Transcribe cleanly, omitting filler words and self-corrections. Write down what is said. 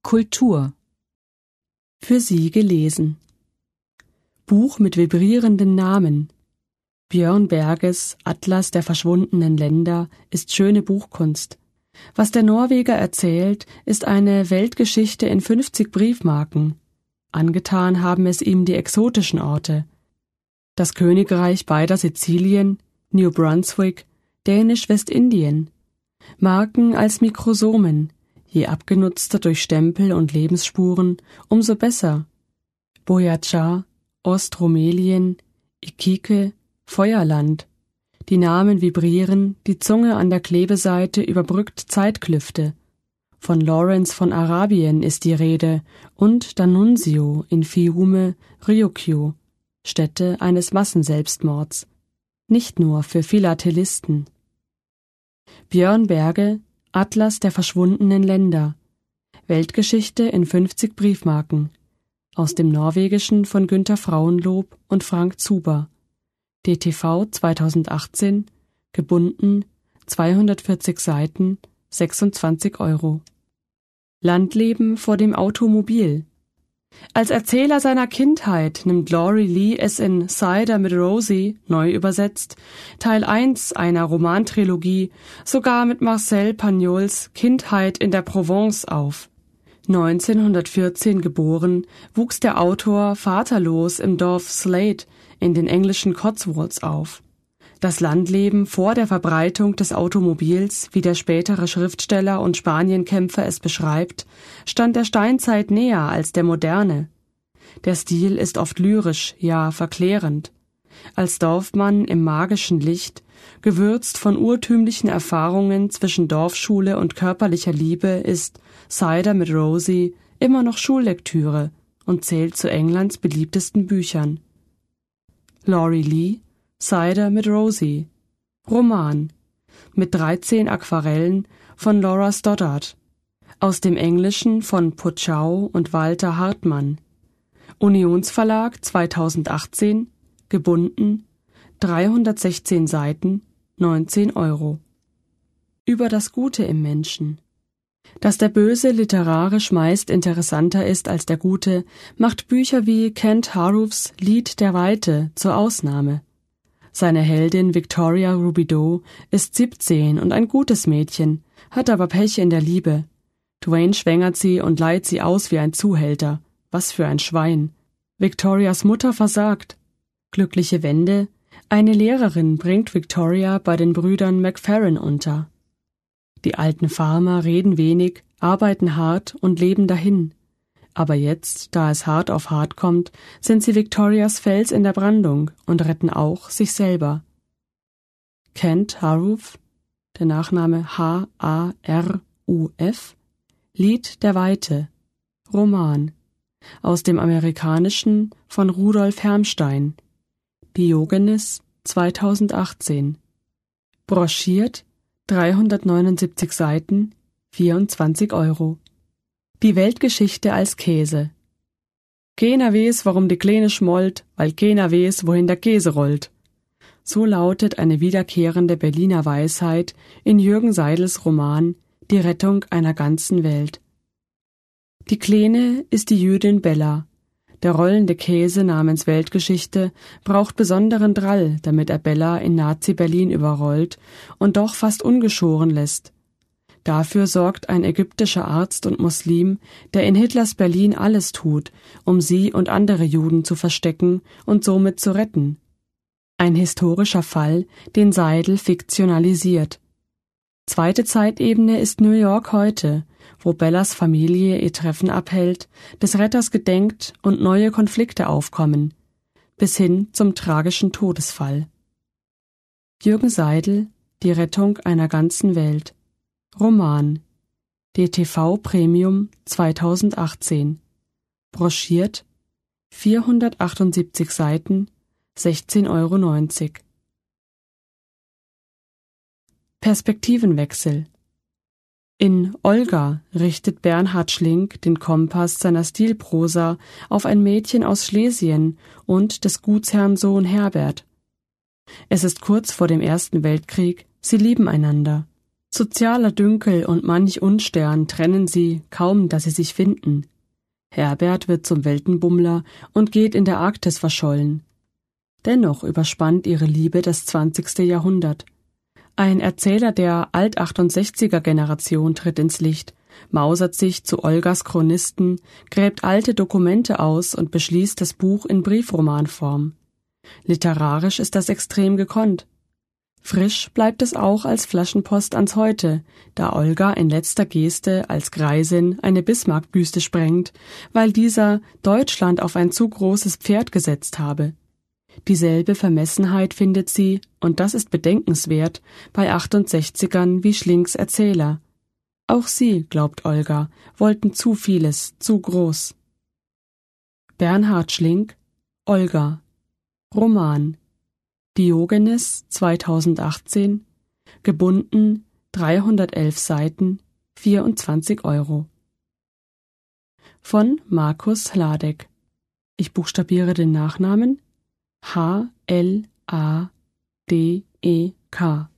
Kultur. Für Sie gelesen. Buch mit vibrierenden Namen. Björn Berges Atlas der verschwundenen Länder ist schöne Buchkunst. Was der Norweger erzählt, ist eine Weltgeschichte in 50 Briefmarken. Angetan haben es ihm die exotischen Orte. Das Königreich beider Sizilien, New Brunswick, Dänisch-Westindien. Marken als Mikrosomen, je abgenutzter durch Stempel und Lebensspuren, umso besser. Boyaca, Ostromelien, Iquique, Feuerland. Die Namen vibrieren, die Zunge an der Klebeseite überbrückt Zeitklüfte. Von Lawrence von Arabien ist die Rede und D'Annunzio in Fiume, Ryukyu, Stätte eines Massenselbstmords. Nicht nur für Philatelisten. Björn Berge, Atlas der verschwundenen Länder. Weltgeschichte in 50 Briefmarken. Aus dem Norwegischen von Günter Frauenlob und Frank Zuber. DTV 2018, gebunden, 240 Seiten, 26 €. Landleben vor dem Automobil. Als Erzähler seiner Kindheit nimmt Laurie Lee es in Cider mit Rosie, neu übersetzt, Teil 1 einer Romantrilogie, sogar mit Marcel Pagnols Kindheit in der Provence auf. 1914 geboren, wuchs der Autor vaterlos im Dorf Slade in den englischen Cotswolds auf. Das Landleben vor der Verbreitung des Automobils, wie der spätere Schriftsteller und Spanienkämpfer es beschreibt, stand der Steinzeit näher als der Moderne. Der Stil ist oft lyrisch, ja verklärend. Als Dorfmann im magischen Licht, gewürzt von urtümlichen Erfahrungen zwischen Dorfschule und körperlicher Liebe, ist Cider mit Rosie immer noch Schullektüre und zählt zu Englands beliebtesten Büchern. Laurie Lee, Cider mit Rosie. Roman. Mit 13 Aquarellen von Laura Stoddart. Aus dem Englischen von Potschau und Walter Hartmann. Unionsverlag 2018. Gebunden. 316 Seiten. 19 €. Über das Gute im Menschen. Dass der Böse literarisch meist interessanter ist als der Gute, macht Bücher wie Kent Harufs Lied der Weite zur Ausnahme. Seine Heldin Victoria Rubidoux ist 17 und ein gutes Mädchen, hat aber Pech in der Liebe. Dwayne schwängert sie und leiht sie aus wie ein Zuhälter. Was für ein Schwein. Victorias Mutter versagt. Glückliche Wende. Eine Lehrerin bringt Victoria bei den Brüdern McFerrin unter. Die alten Farmer reden wenig, arbeiten hart und leben dahin. Aber jetzt, da es hart auf hart kommt, sind sie Victorias Fels in der Brandung und retten auch sich selber. Kent Haruf, der Nachname Haruf, Lied der Weite, Roman, aus dem Amerikanischen von Rudolf Hermstein, Diogenes 2018, broschiert, 379 Seiten, 24 €. Die Weltgeschichte als Käse. Keiner weiß, warum die Kleine schmollt, weil keiner weiß, wohin der Käse rollt. So lautet eine wiederkehrende Berliner Weisheit in Jürgen Seidels Roman Die Rettung einer ganzen Welt. Die Kleine ist die Jüdin Bella. Der rollende Käse namens Weltgeschichte braucht besonderen Drall, damit er Bella in Nazi-Berlin überrollt und doch fast ungeschoren lässt. Dafür sorgt ein ägyptischer Arzt und Muslim, der in Hitlers Berlin alles tut, um sie und andere Juden zu verstecken und somit zu retten. Ein historischer Fall, den Seidel fiktionalisiert. Zweite Zeitebene ist New York heute, wo Bellas Familie ihr Treffen abhält, des Retters gedenkt und neue Konflikte aufkommen, bis hin zum tragischen Todesfall. Jürgen Seidel, Die Rettung einer ganzen Welt. Roman. DTV Premium 2018. Broschiert. 478 Seiten, 16,90 €. Perspektivenwechsel. In Olga richtet Bernhard Schlink den Kompass seiner Stilprosa auf ein Mädchen aus Schlesien und des Gutsherrn Sohn Herbert. Es ist kurz vor dem Ersten Weltkrieg, sie lieben einander. Sozialer Dünkel und manch Unstern trennen sie, kaum dass sie sich finden. Herbert wird zum Weltenbummler und geht in der Arktis verschollen. Dennoch überspannt ihre Liebe das 20. Jahrhundert. Ein Erzähler der Alt-68er-Generation tritt ins Licht, mausert sich zu Olgas Chronisten, gräbt alte Dokumente aus und beschließt das Buch in Briefromanform. Literarisch ist das extrem gekonnt. Frisch bleibt es auch als Flaschenpost ans Heute, da Olga in letzter Geste als Greisin eine Bismarck-Büste sprengt, weil dieser Deutschland auf ein zu großes Pferd gesetzt habe. Dieselbe Vermessenheit findet sie, und das ist bedenkenswert, bei 68ern wie Schlinks Erzähler. Auch sie, glaubt Olga, wollten zu vieles, zu groß. Bernhard Schlink, Olga. Roman. Diogenes 2018, gebunden 311 Seiten, 24 €. Von Markus Hladek. Ich buchstabiere den Nachnamen Hladek.